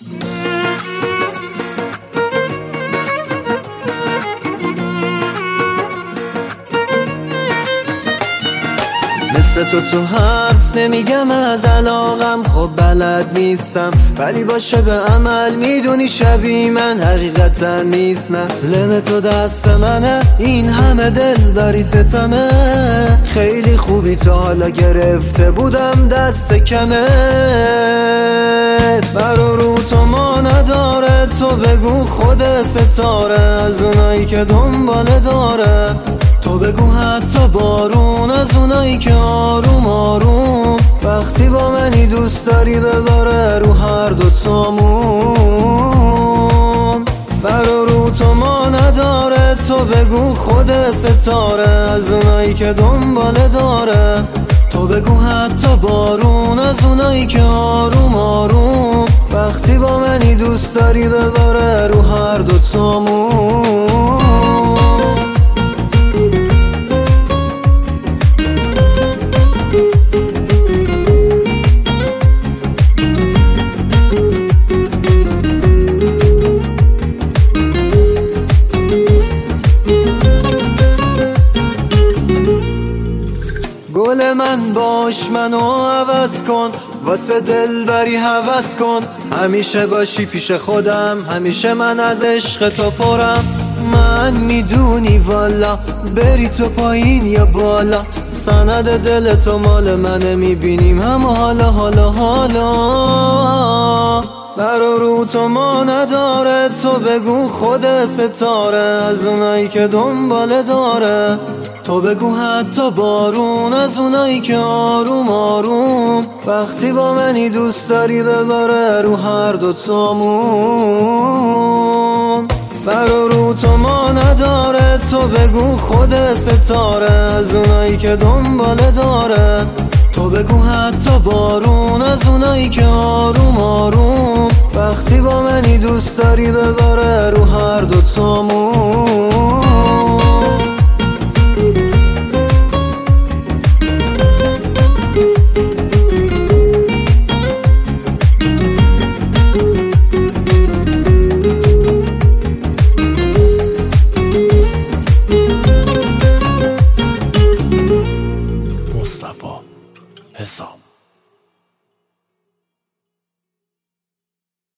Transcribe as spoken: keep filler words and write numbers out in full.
مثل تو تو حرف نمیگم از علاقم، خب بلد نیستم، ولی باشه به عمل میدونی شبیه من حقیقتا نیست. نه لم تو دست منه، این همه دل بری ستمه، خیلی خوبی تا حالا گرفته بودم دست کمه. برا رو تو ما نداره، تو بگو خود ستاره از اونایی که دنباله داره، تو بگو حتی بارون از اونایی که آروم آروم وقتی با منی دوست داری بباره رو هر دو تامون. برا رو تو ما نداره، تو بگو خود ستاره از اونایی که دنباله داره، تو بگو حتی بارون از اونایی که آروم آروم وقتی با منی دوست داری بباره رو هر دو تامون. گل من باش منو عوض کن، واسه دل بری هوس کن، همیشه باشی پیش خودم، همیشه من از عشق تو پرم. من میدونی والا بری تو پایین یا بالا، سند دل تو مال منه، میبینیم هم حالا حالا حالا. برا رو تو ما نداره، تو بگو خود ستاره از اونایی که دنباله داره، تو بگو حتی بارون از اونایی که آروم آروم وقتی با منی دوست داری بباره رو هر دو تامون. برا رو تو ما نداره، تو بگو خود ستاره از اونایی که دنباله داره، تو بگو حتی بارون از اونایی که آروم آروم وقتی با منی دوست داری بباره رو هر دو تامون.